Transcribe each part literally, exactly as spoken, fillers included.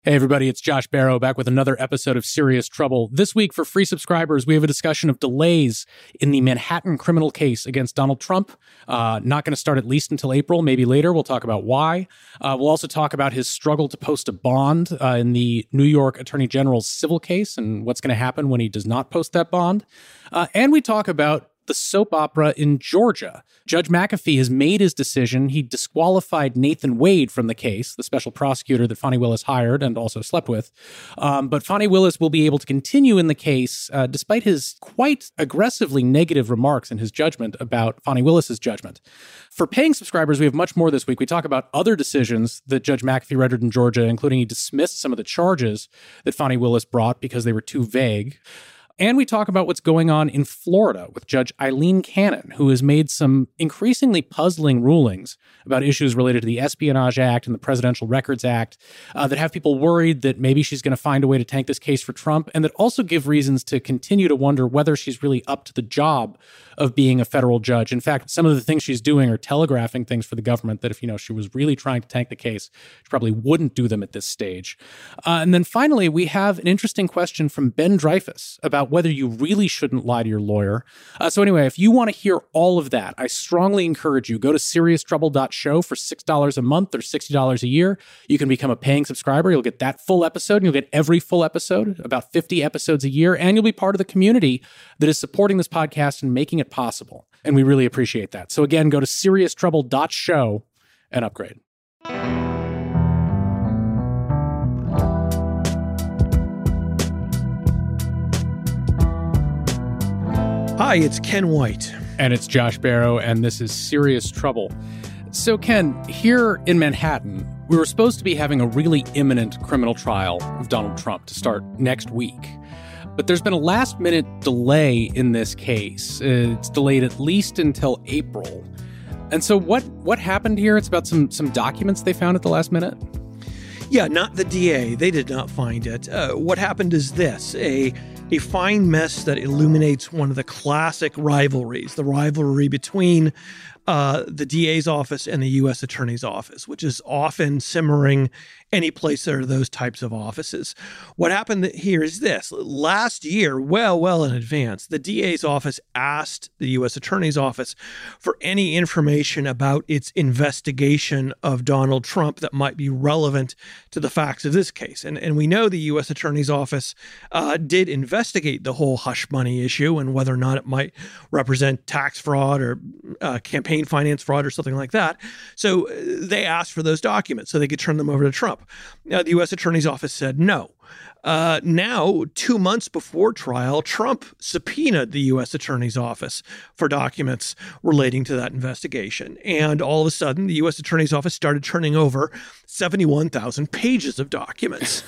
Hey everybody, it's Josh Barrow back with another episode of Serious Trouble. This week, for free subscribers, we have a discussion of delays in the Manhattan criminal case against Donald Trump. Uh, not going to start at least until April, maybe later. We'll talk about why. Uh, we'll also talk about his struggle to post a bond uh, in the New York Attorney General's civil case and what's going to happen when he does not post that bond. Uh, and we talk about the soap opera in Georgia. Judge McAfee has made his decision. He disqualified Nathan Wade from the case, the special prosecutor that Fani Willis hired and also slept with. Um, but Fani Willis will be able to continue in the case, uh, despite his quite aggressively negative remarks in his judgment about Fani Willis's judgment. For paying subscribers, we have much more this week. We talk about other decisions that Judge McAfee rendered in Georgia, including he dismissed some of the charges that Fani Willis brought because they were too vague. And we talk about what's going on in Florida with Judge Eileen Cannon, who has made some increasingly puzzling rulings about issues related to the Espionage Act and the Presidential Records Act uh, that have people worried that maybe she's going to find a way to tank this case for Trump, and that also give reasons to continue to wonder whether she's really up to the job of being a federal judge. In fact, some of the things she's doing are telegraphing things for the government that if, you know, she was really trying to tank the case, she probably wouldn't do them at this stage. Uh, and then finally, we have an interesting question from Ben Dreyfuss about whether you really shouldn't lie to your lawyer. Uh, so anyway, if you want to hear all of that, I strongly encourage you, go to serious trouble dot show for six dollars a month or sixty dollars a year. You can become a paying subscriber. You'll get that full episode, and you'll get every full episode, about fifty episodes a year, and you'll be part of the community that is supporting this podcast and making it possible. And we really appreciate that. So again, go to serious trouble dot show and upgrade. Hi, it's Ken White. And it's Josh Barrow, and this is Serious Trouble. So, Ken, here in Manhattan, we were supposed to be having a really imminent criminal trial of Donald Trump to start next week. But there's been a last-minute delay in this case. It's delayed at least until April. And so what what happened here? It's about some some documents they found at the last minute? Yeah, not the D A. They did not find it. Uh, what happened is this, a a fine mess that illuminates one of the classic rivalries, the rivalry between uh, the D A's office and the U S Attorney's office, which is often simmering any place there are those types of offices. What happened here is this. Last year, well, well in advance, the D A's office asked the U S Attorney's office for any information about its investigation of Donald Trump that might be relevant to the facts of this case. And, and we know the U S Attorney's office uh, did investigate the whole hush money issue and whether or not it might represent tax fraud or uh, campaign finance fraud or something like that. So uh, they asked for those documents so they could turn them over to Trump. Now, the U S Attorney's office said no. Uh, now, two months before trial, Trump subpoenaed the U S Attorney's office for documents relating to that investigation. And all of a sudden, the U S Attorney's office started turning over seventy-one thousand pages of documents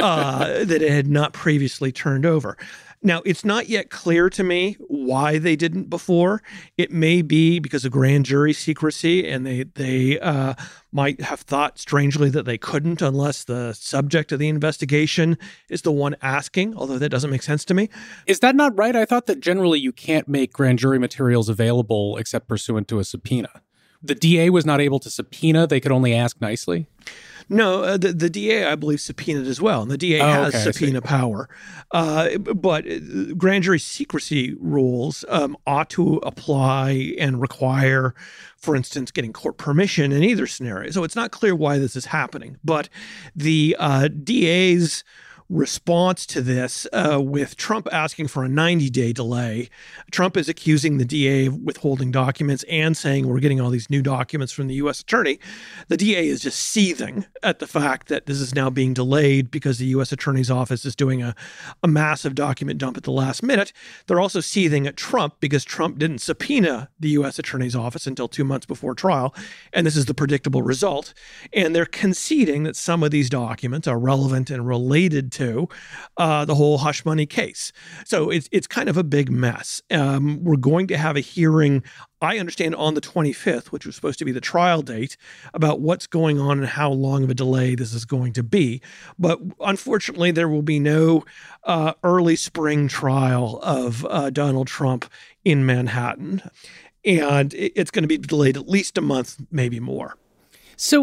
uh, that it had not previously turned over. Now, it's not yet clear to me why they didn't before. It may be because of grand jury secrecy, and they they uh, might have thought strangely that they couldn't unless the subject of the investigation is the one asking, although that doesn't make sense to me. Is that not right? I thought that generally you can't make grand jury materials available except pursuant to a subpoena. The D A was not able to subpoena. They could only ask nicely. No, uh, the, the D A, I believe, subpoenaed as well. And the D A oh, has okay, subpoena power. Uh, but grand jury secrecy rules um, ought to apply and require, for instance, getting court permission in either scenario. So it's not clear why this is happening. But the uh, D A's response to this, uh, with Trump asking for a ninety-day delay, Trump is accusing the D A of withholding documents and saying we're getting all these new documents from the U S Attorney. The D A is just seething at the fact that this is now being delayed because the U S Attorney's office is doing a, a massive document dump at the last minute. They're also seething at Trump because Trump didn't subpoena the U S Attorney's office until two months before trial, and this is the predictable result. And they're conceding that some of these documents are relevant and related to uh, the whole hush money case. So it's it's kind of a big mess. Um, we're going to have a hearing, I understand, on the twenty-fifth, which was supposed to be the trial date, about what's going on and how long of a delay this is going to be. But unfortunately, there will be no uh, early spring trial of uh, Donald Trump in Manhattan. And it's going to be delayed at least a month, maybe more. So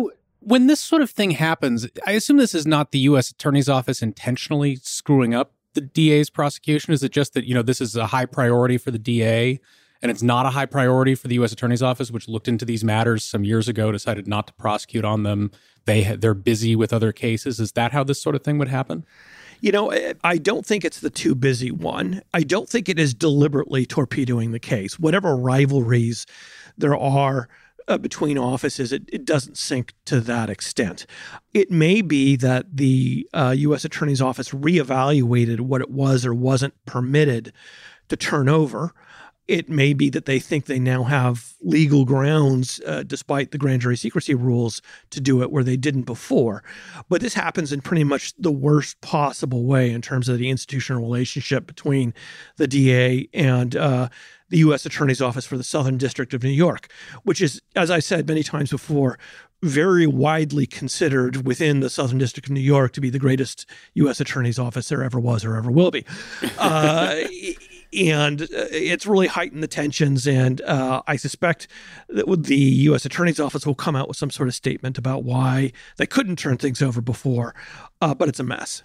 When this sort of thing happens, I assume this is not the U S Attorney's Office intentionally screwing up the D A's prosecution. Is it just that, you know, this is a high priority for the D A and it's not a high priority for the U S Attorney's Office, which looked into these matters some years ago, decided not to prosecute on them? They, they're busy with other cases. Is that how this sort of thing would happen? You know, I don't think it's the too busy one. I don't think it is deliberately torpedoing the case. Whatever rivalries there are Uh, between offices, it, it doesn't sink to that extent. It may be that the uh, U S Attorney's Office reevaluated what it was or wasn't permitted to turn over. It may be that they think they now have legal grounds, uh, despite the grand jury secrecy rules, to do it where they didn't before. But this happens in pretty much the worst possible way in terms of the institutional relationship between the D A and uh, the U S Attorney's Office for the Southern District of New York, which is, as I said many times before, very widely considered within the Southern District of New York to be the greatest U S Attorney's Office there ever was or ever will be. Uh, and it's really heightened the tensions. And uh, I suspect that the U S Attorney's Office will come out with some sort of statement about why they couldn't turn things over before, uh, but it's a mess.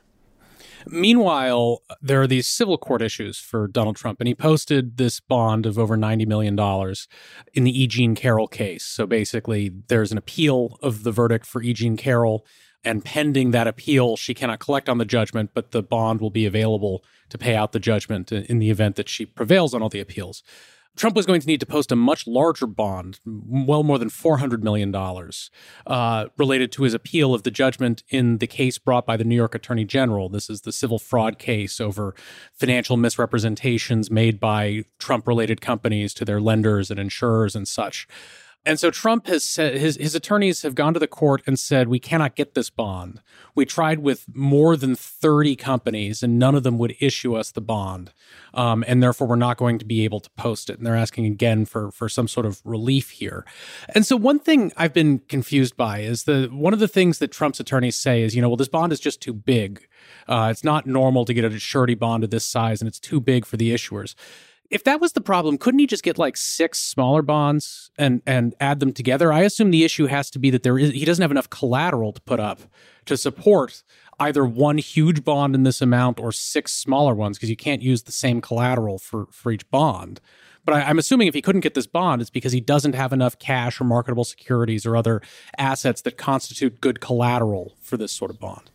Meanwhile, there are these civil court issues for Donald Trump, and he posted this bond of over ninety million dollars in the E. Jean Carroll case. So basically, there's an appeal of the verdict for E. Jean Carroll, and pending that appeal, she cannot collect on the judgment, but the bond will be available to pay out the judgment in the event that she prevails on all the appeals. Trump was going to need to post a much larger bond, well more than four hundred million dollars, uh, related to his appeal of the judgment in the case brought by the New York Attorney General. This is the civil fraud case over financial misrepresentations made by Trump-related companies to their lenders and insurers and such. And so Trump has said, his, his attorneys have gone to the court and said, we cannot get this bond. We tried with more than thirty companies and none of them would issue us the bond. Um, and therefore, we're not going to be able to post it. And they're asking again for, for some sort of relief here. And so one thing I've been confused by is the one of the things that Trump's attorneys say is, you know, well, this bond is just too big. Uh, it's not normal to get a surety bond of this size and it's too big for the issuers. If that was the problem, couldn't he just get like six smaller bonds and and add them together? I assume the issue has to be that there is he doesn't have enough collateral to put up to support either one huge bond in this amount or six smaller ones, because you can't use the same collateral for, for each bond. But I, I'm assuming if he couldn't get this bond, it's because he doesn't have enough cash or marketable securities or other assets that constitute good collateral for this sort of bond.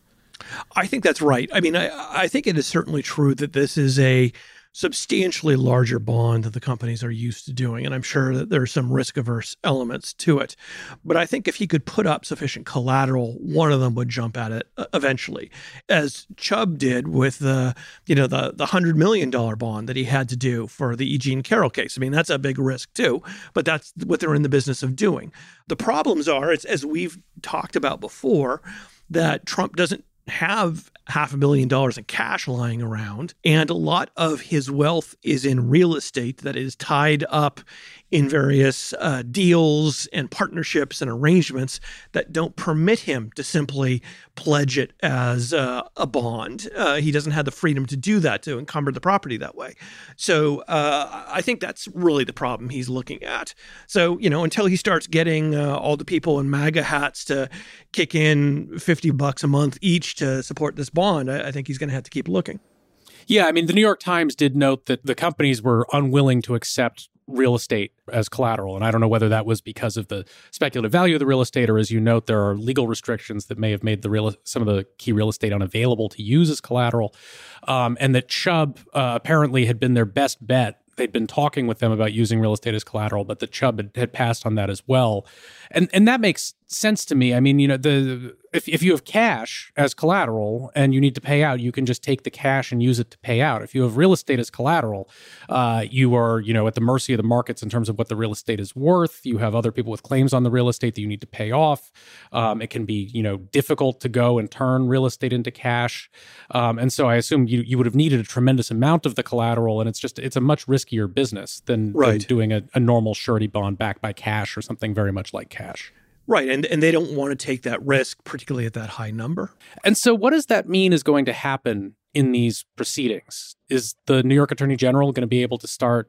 I think that's right. I mean, I, I think it is certainly true that this is a substantially larger bond that the companies are used to doing. And I'm sure that there's some risk-averse elements to it. But I think if he could put up sufficient collateral, one of them would jump at it eventually, as Chubb did with the, you know, the, the one hundred million dollars bond that he had to do for the E. Jean Carroll case. I mean, that's a big risk too, but that's what they're in the business of doing. The problems are, it's, as we've talked about before, that Trump doesn't have half a billion dollars in cash lying around, and a lot of his wealth is in real estate that is tied up in various uh, deals and partnerships and arrangements that don't permit him to simply pledge it as uh, a bond. Uh, he doesn't have the freedom to do that, to encumber the property that way. So uh, I think that's really the problem he's looking at. So, you know, until he starts getting uh, all the people in MAGA hats to kick in fifty bucks a month each to support this bond, I, I think he's going to have to keep looking. Yeah, I mean, the New York Times did note that the companies were unwilling to accept real estate as collateral. And I don't know whether that was because of the speculative value of the real estate, or as you note, there are legal restrictions that may have made the real some of the key real estate unavailable to use as collateral. Um, and that Chubb uh, apparently had been their best bet. They'd been talking with them about using real estate as collateral, but the Chubb had, had passed on that as well. And and that makes sense to me. I mean, you know, the if, if you have cash as collateral and you need to pay out, you can just take the cash and use it to pay out. If you have real estate as collateral, uh, you are, you know, at the mercy of the markets in terms of what the real estate is worth. You have other people with claims on the real estate that you need to pay off. Um, it can be, you know, difficult to go and turn real estate into cash. Um, and so I assume you you would have needed a tremendous amount of the collateral, and it's just, it's a much riskier business than, right. than doing a, a normal surety bond backed by cash or something very much like cash. Right. And and they don't want to take that risk, particularly at that high number. And so what does that mean is going to happen in these proceedings? Is the New York Attorney General going to be able to start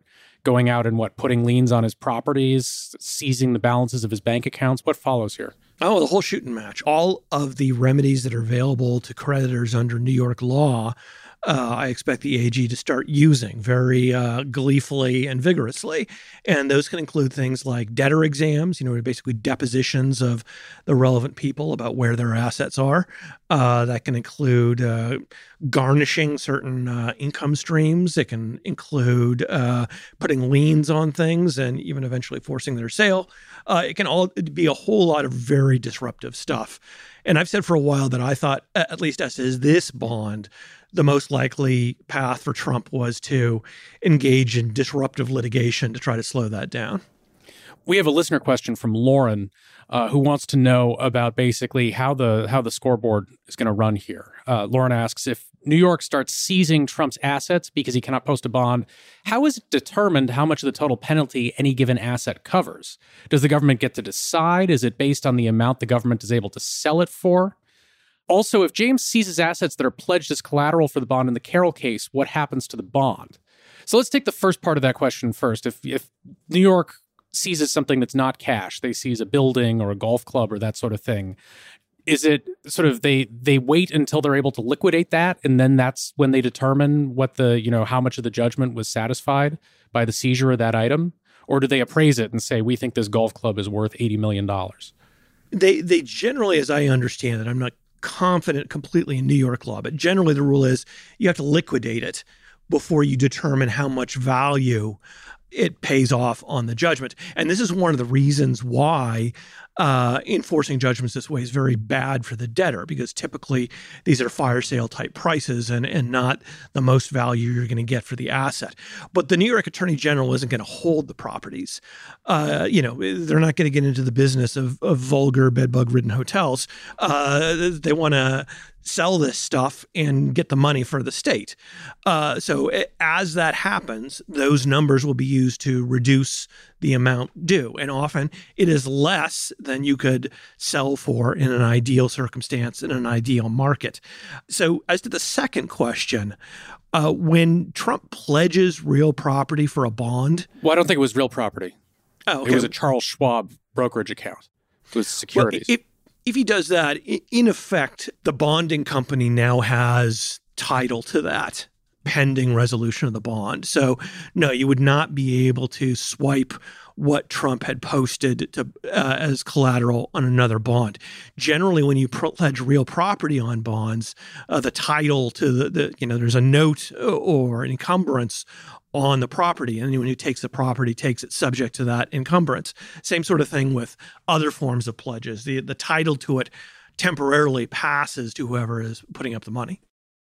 going out and what, putting liens on his properties, seizing the balances of his bank accounts? What follows here? Oh, the whole shooting match. All of the remedies that are available to creditors under New York law, uh, I expect the A G to start using very uh, gleefully and vigorously. And those can include things like debtor exams, you know, basically depositions of the relevant people about where their assets are. Uh, that can include uh, garnishing certain uh, income streams. It can include uh, putting liens on things and even eventually forcing their sale. Uh, it can all be a whole lot of very disruptive stuff. And I've said for a while that I thought, at least as is this bond, the most likely path for Trump was to engage in disruptive litigation to try to slow that down. We have a listener question from Lauren, uh, who wants to know about basically how the how the scoreboard is going to run here. Uh, Lauren asks, if New York starts seizing Trump's assets because he cannot post a bond, how is it determined how much of the total penalty any given asset covers? Does the government get to decide? Is it based on the amount the government is able to sell it for? Also, if James seizes assets that are pledged as collateral for the bond in the Carroll case, what happens to the bond? So let's take the first part of that question first. If, if New York seizes something that's not cash, they seize a building or a golf club or that sort of thing, is it sort of they they wait until they're able to liquidate that, and then that's when they determine what the, you know, how much of the judgment was satisfied by the seizure of that item? Or do they appraise it and say, we think this golf club is worth eighty million dollars? They they generally, as I understand it, I'm not confident completely in New York law, but generally the rule is you have to liquidate it before you determine how much value it pays off on the judgment. And this is one of the reasons why uh, enforcing judgments this way is very bad for the debtor, because typically these are fire sale type prices and, and not the most value you're going to get for the asset. But the New York Attorney General isn't going to hold the properties. Uh, you know, they're not going to get into the business of, of vulgar bedbug-ridden hotels. Uh, they want to sell this stuff and get the money for the state. Uh, so as that happens, those numbers will be used to reduce the amount due. And often it is less than you could sell for in an ideal circumstance, in an ideal market. So as to the second question, uh, when Trump pledges real property for a bond. Well, I don't think it was real property. Oh, okay. It was a Charles Schwab brokerage account. It was securities. Well, it, If he does that, in effect, the bonding company now has title to that pending resolution of the bond. So, no, you would not be able to swipe what Trump had posted to uh, as collateral on another bond. Generally, when you pledge real property on bonds, uh, the title to the, the, you know, there's a note or an encumbrance on the property. And anyone who takes the property takes it subject to that encumbrance. Same sort of thing with other forms of pledges. The, the title to it temporarily passes to whoever is putting up the money.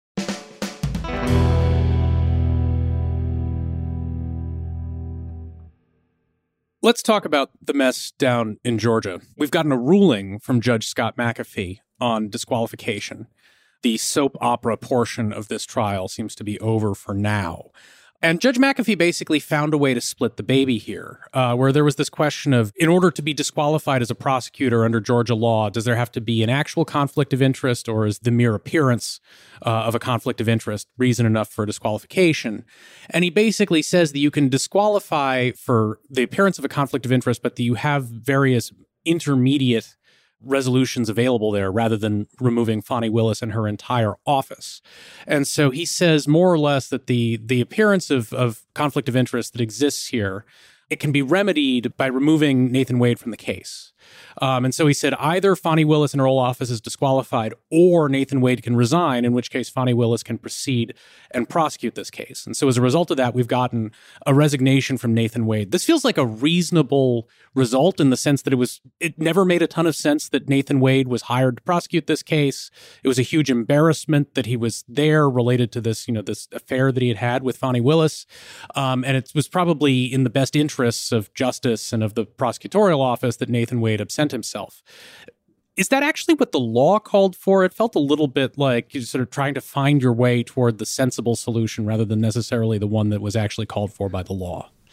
Let's talk about the mess down in Georgia. We've gotten a ruling from Judge Scott McAfee on disqualification. The soap opera portion of this trial seems to be over for now. And Judge McAfee basically found a way to split the baby here, uh, where there was this question of, in order to be disqualified as a prosecutor under Georgia law, does there have to be an actual conflict of interest, or is the mere appearance uh, of a conflict of interest reason enough for disqualification? And he basically says that you can disqualify for the appearance of a conflict of interest, but that you have various intermediate resolutions available there rather than removing Fani Willis and her entire office. And so he says more or less that the the appearance of, of conflict of interest that exists here, it can be remedied by removing Nathan Wade from the case. Um, and so he said either Fani Willis and her whole office is disqualified or Nathan Wade can resign, in which case Fani Willis can proceed and prosecute this case. And so as a result of that, we've gotten a resignation from Nathan Wade. This feels like a reasonable result in the sense that it was, it never made a ton of sense that Nathan Wade was hired to prosecute this case. It was a huge embarrassment that he was there related to this, you know, this affair that he had had with Fani Willis. Um, and it was probably in the best interests of justice and of the prosecutorial office that Nathan Wade absent himself. Is that actually what the law called for? It felt a little bit like you're sort of trying to find your way toward the sensible solution rather than necessarily the one that was actually called for by the law.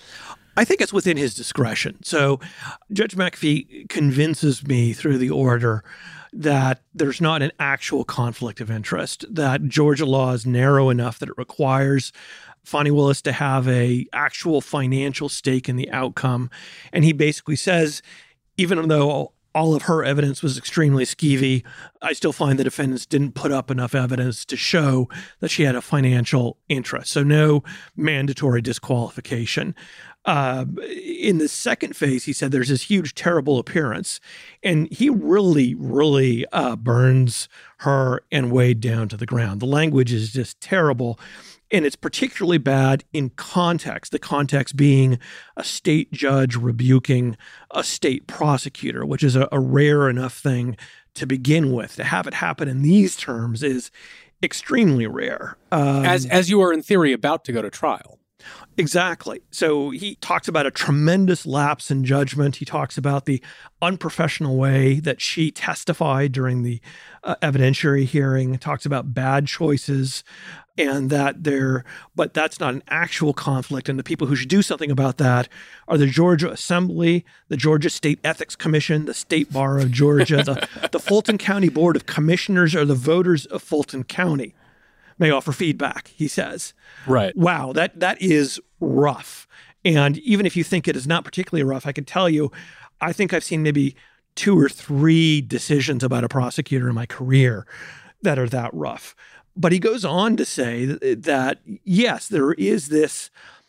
I think it's within his discretion. So Judge McAfee convinces me through the order that there's not an actual conflict of interest, that Georgia law is narrow enough that it requires Fani Willis to have a actual financial stake in the outcome. And he basically says, even though all of her evidence was extremely skeevy, I still find the defendants didn't put up enough evidence to show that she had a financial interest. So no mandatory disqualification. Uh, in the second phase, he said there's this huge, terrible appearance. And he really, really uh, burns her and Wade down to the ground. The language is just terrible. And it's particularly bad in context, the context being a state judge rebuking a state prosecutor, which is a, a rare enough thing to begin with. To have it happen in these terms is extremely rare. Um, as as you are, in theory, about to go to trial. Exactly. So he talks about a tremendous lapse in judgment. He talks about the unprofessional way that she testified during the uh, evidentiary hearing. He talks about bad choices and that there, but that's not an actual conflict. And the people who should do something about that are the Georgia Assembly, the Georgia State Ethics Commission, the State Bar of Georgia, the, the Fulton County Board of Commissioners, or the voters of Fulton County may offer feedback, he says. Right. Wow, that that is rough. And even if you think it is not particularly rough, I can tell you, I think I've seen maybe two or three decisions about a prosecutor in my career that are that rough. But he goes on to say that, that yes, there is this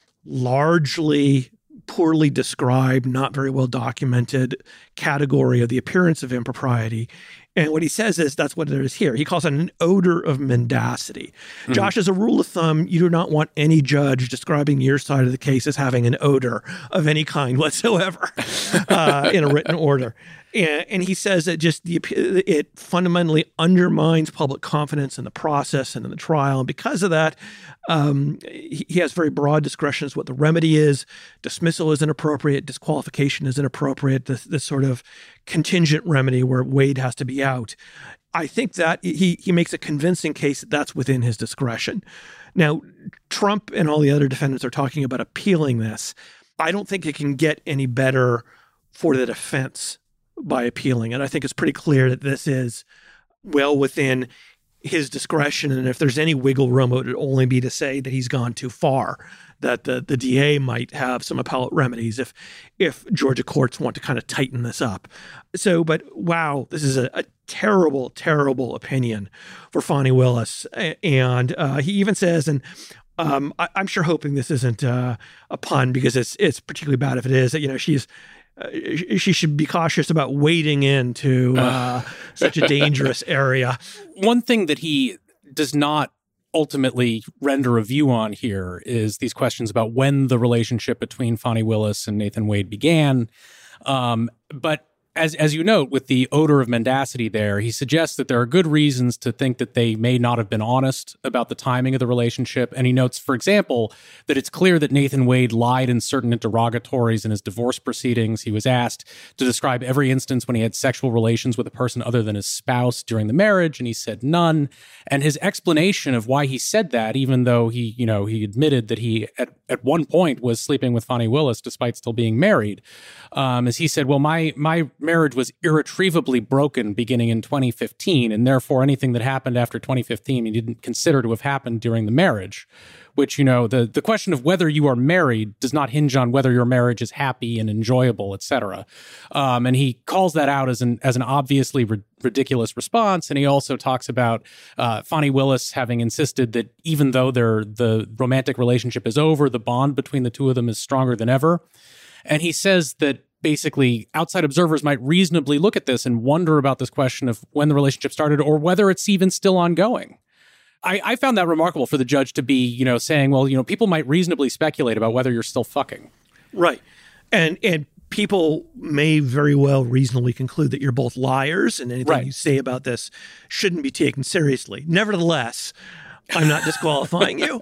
largely poorly described, not very well documented category of the appearance of impropriety. And what he says is that's what it is here. He calls it an odor of mendacity. Mm-hmm. Josh, as a rule of thumb, you do not want any judge describing your side of the case as having an odor of any kind whatsoever uh, in a written order. And, and he says that just the it fundamentally undermines public confidence in the process and in the trial. And because of that, um, he, he has very broad discretion as to what the remedy is. Dismissal is inappropriate. Disqualification is inappropriate. This, this sort of contingent remedy where Wade has to be out. I think that he he makes a convincing case that that's within his discretion. Now, Trump and all the other defendants are talking about appealing this. I don't think it can get any better for the defense by appealing it. I think it's pretty clear that this is well within his discretion. And if there's any wiggle room, it would only be to say that he's gone too far, that the, the D A might have some appellate remedies if if Georgia courts want to kind of tighten this up. So, but wow, this is a, a terrible, terrible opinion for Fani Willis. And uh, he even says, and um, I, I'm sure hoping this isn't uh, a pun because it's it's particularly bad if it is, that, you know, she's Uh, she should be cautious about wading into uh, such a dangerous area. One thing that he does not ultimately render a view on here is these questions about when the relationship between Fani Willis and Nathan Wade began. Um, but as as you note, with the odor of mendacity there, he suggests that there are good reasons to think that they may not have been honest about the timing of the relationship. And he notes, for example, that it's clear that Nathan Wade lied in certain interrogatories in his divorce proceedings. He was asked to describe every instance when he had sexual relations with a person other than his spouse during the marriage, and he said none. And his explanation of why he said that, even though he, you know, he admitted that he at, at one point was sleeping with Fani Willis despite still being married, um, is he said, well, my my marriage was irretrievably broken beginning in twenty fifteen, and therefore anything that happened after twenty fifteen he didn't consider to have happened during the marriage, which, you know, the, the question of whether you are married does not hinge on whether your marriage is happy and enjoyable, et cetera. Um, and he calls that out as an as an obviously ri- ridiculous response. And he also talks about uh, Fani Willis having insisted that even though their the romantic relationship is over, the bond between the two of them is stronger than ever. And he says that basically outside observers might reasonably look at this and wonder about this question of when the relationship started or whether it's even still ongoing. I, I found that remarkable for the judge to be, you know, saying, well, you know, people might reasonably speculate about whether you're still fucking. Right. And and people may very well reasonably conclude that you're both liars and anything right. you say about this shouldn't be taken seriously. Nevertheless, I'm not disqualifying you.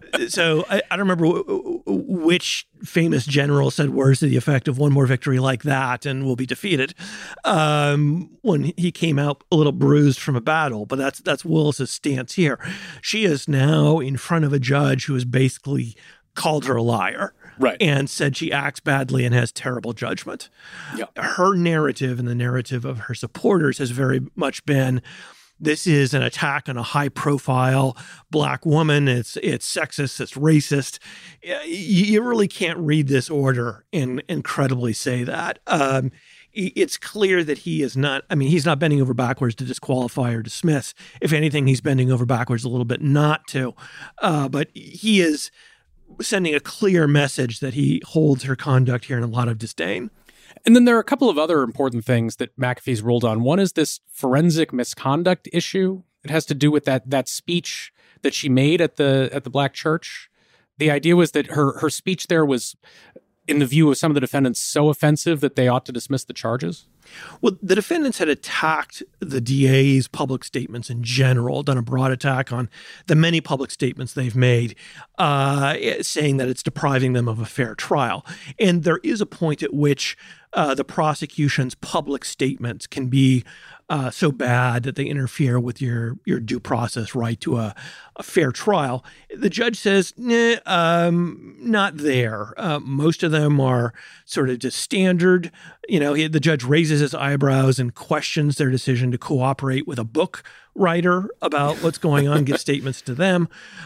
So I, I don't remember w- w- which famous general said words to the effect of one more victory like that and we'll be defeated um, when he came out a little bruised from a battle. But that's that's Willis's stance here. She is now in front of a judge who has basically called her a liar. right. and said she acts badly and has terrible judgment. Yep. Her narrative and the narrative of her supporters has very much been, this is an attack on a high-profile Black woman. It's it's sexist. It's racist. You, you really can't read this order and incredibly say that. Um, it's clear that he is not, I mean, he's not bending over backwards to disqualify or dismiss. If anything, he's bending over backwards a little bit not to. Uh, but he is sending a clear message that he holds her conduct here in a lot of disdain. And then there are a couple of other important things that McAfee's ruled on. One is this forensic misconduct issue. It has to do with that that speech that she made at the at the Black church. The idea was that her her speech there was, in the view of some of the defendants, so offensive that they ought to dismiss the charges. Well, the defendants had attacked the D A's public statements in general, done a broad attack on the many public statements they've made, uh, saying that it's depriving them of a fair trial. And there is a point at which uh, the prosecution's public statements can be uh, so bad that they interfere with your your due process right to a, a fair trial. The judge says, nah, um, not there. Uh, most of them are sort of just standard. You know, he, the judge raises his eyebrows and questions their decision to cooperate with a book writer about what's going on, give statements to them.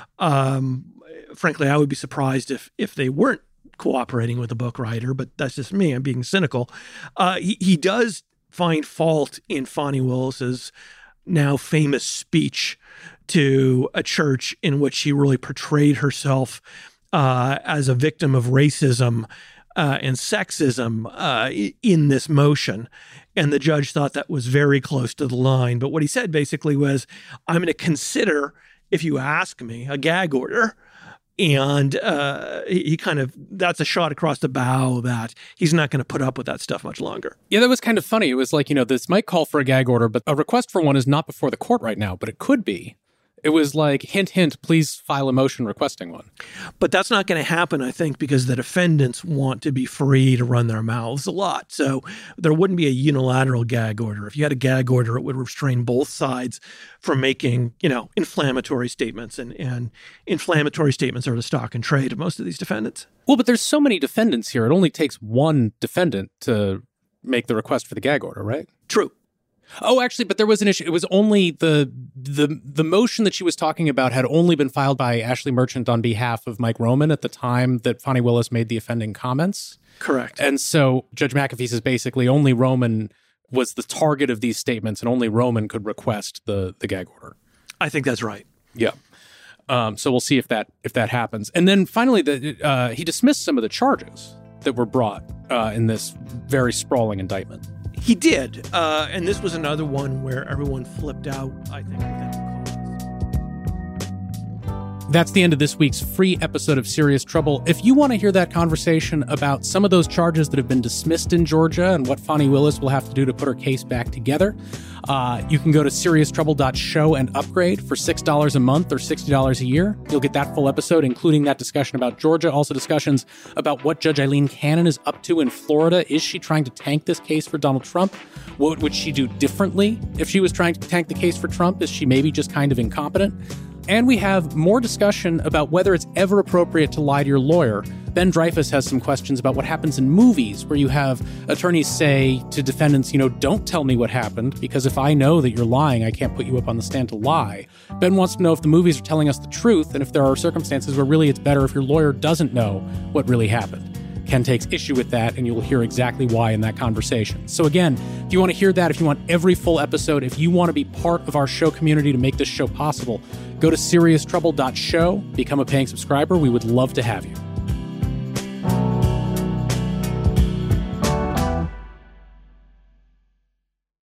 Um, frankly, I would be surprised if if they weren't cooperating with a book writer, but that's just me. I'm being cynical. Uh, he, he does find fault in Fani Willis's now famous speech to a church in which she really portrayed herself uh, as a victim of racism uh, and sexism uh, in this motion. And the judge thought that was very close to the line. But what he said basically was, I'm going to consider, if you ask me, a gag order. And uh, he kind of, that's a shot across the bow that he's not going to put up with that stuff much longer. Yeah, that was kind of funny. It was like, you know, this might call for a gag order, but a request for one is not before the court right now, but it could be. It was like, hint, hint, please file a motion requesting one. But that's not going to happen, I think, because the defendants want to be free to run their mouths a lot. So there wouldn't be a unilateral gag order. If you had a gag order, it would restrain both sides from making, you know, inflammatory statements. And, and inflammatory statements are the stock and trade of most of these defendants. Well, but there's so many defendants here. It only takes one defendant to make the request for the gag order, right? True. Oh, actually, but there was an issue. It was only the the the motion that she was talking about had only been filed by Ashley Merchant on behalf of Mike Roman at the time that Fani Willis made the offending comments. Correct. And so Judge McAfee says basically only Roman was the target of these statements and only Roman could request the the gag order. I think that's right. Yeah. Um, so we'll see if that if that happens. And then finally, the, uh, he dismissed some of the charges that were brought uh, in this very sprawling indictment. He did. Uh, and this was another one where everyone flipped out, I think, without cause. That's the end of this week's free episode of Serious Trouble. If you want to hear that conversation about some of those charges that have been dismissed in Georgia and what Fani Willis will have to do to put her case back together, uh, you can go to serious trouble dot show and upgrade for six dollars a month or sixty dollars a year. You'll get that full episode, including that discussion about Georgia, also discussions about what Judge Eileen Cannon is up to in Florida. Is she trying to tank this case for Donald Trump? What would she do differently if she was trying to tank the case for Trump? Is she maybe just kind of incompetent? And we have more discussion about whether it's ever appropriate to lie to your lawyer. Ben Dreyfuss has some questions about what happens in movies where you have attorneys say to defendants, you know, don't tell me what happened, because if I know that you're lying, I can't put you up on the stand to lie. Ben wants to know if the movies are telling us the truth and if there are circumstances where really it's better if your lawyer doesn't know what really happened. Ken takes issue with that, and you'll hear exactly why in that conversation. So again, if you want to hear that, if you want every full episode, if you want to be part of our show community to make this show possible, go to serious trouble dot show, become a paying subscriber. We would love to have you.